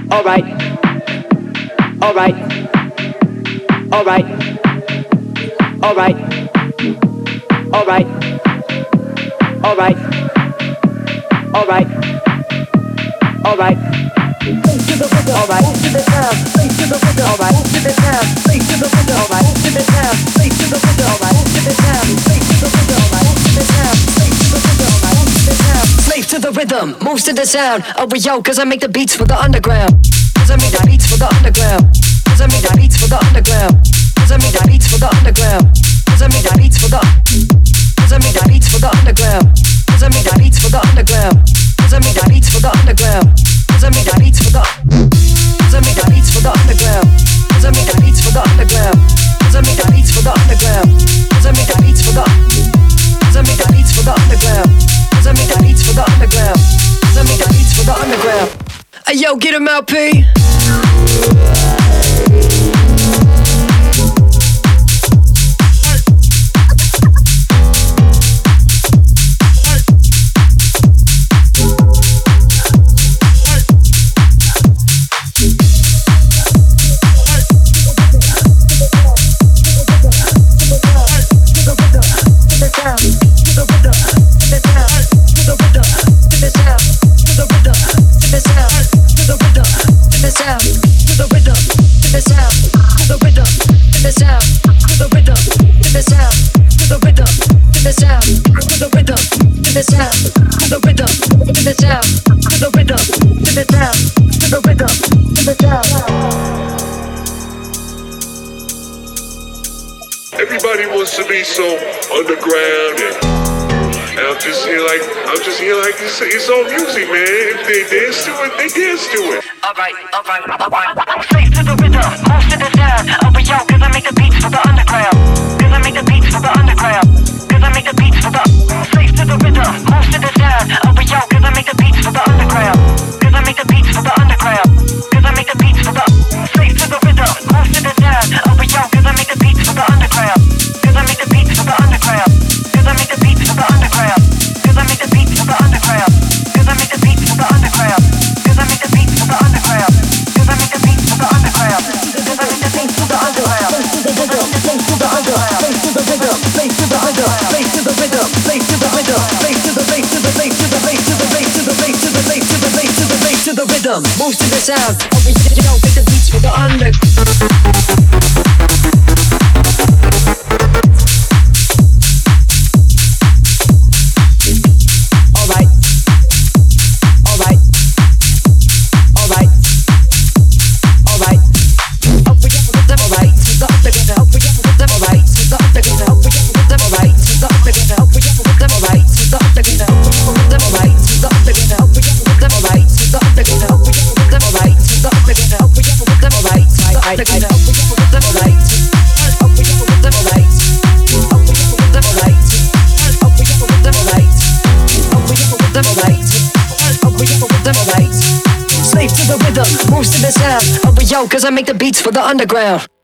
Alright, alright, alright, alright, alright, alright, alright, alright. Face to the rhythm, alright. Move to the sound. Face to the rhythm, alright. Move to the sound. Face to the rhythm, alright. Move to the sound. Face to the rhythm, alright. Move to the sound. Face to the rhythm, alright. Move to the sound. Face to the rhythm, alright. Move to the sound. Slave to the rhythm, moves to the sound. Oh, yo, 'cause I make the beats for the underground. 'Cause I make the beats for the underground. 'Cause I make the beats for the underground. 'Cause I make the beats for the underground. 'Cause I make the beats for the. 'Cause I make the beats for the underground. 'Cause I make the beats for the underground. 'Cause I make the beats for the underground. 'Cause I make the beats for the. 'Cause I make the beats for the underground. 'Cause I make the beats for the underground. 'Cause I make the beats for the underground. 'Cause I make the beats for the. 'Cause I make the beats for the underground. 'Cause I make the beats for the underground. 'Cause I make the beats for the underground. Hey yo, get him out, P. Everybody wants to be so underground, and I'm just here like it's all music, man. If they dance to it, they dance to it. Alright. Slave to the rhythm, move to the sound. Oh, but yo, 'cause I make the beats for the underground. 'Cause I make the beats for the underground. 'Cause I make the beats for the. Slave to the rhythm, move to the sound. Oh, but yo, 'cause I make the beats for the underground. 'Cause I make the beats for the underground. 'Cause I make the beats for the. Slave to the rhythm, move to the sound. Oh, but yo, 'cause I make the beats for the underground. 'Cause I make the beats for the underground. 'Cause I make the beats for the underground. 'Cause I make the beats for the underground. 'Cause I make the beats for the underground. 'Cause I make the beats for the underground. 'Cause I make the beats for the underground. 'Cause I make the beats for the underground. Face to the rhythm, face to the underground. Face to the rhythm, face to the underground. Face to the rhythm, face to the rhythm. Face to the face to the face to the face to the face to the face to the face to the face to the face to the rhythm. Moves to the sound. Oh, we make the beats for the underground. Slave to the rhythm, moves to the sound. Oh, but yo, 'cause I make the beats for the underground.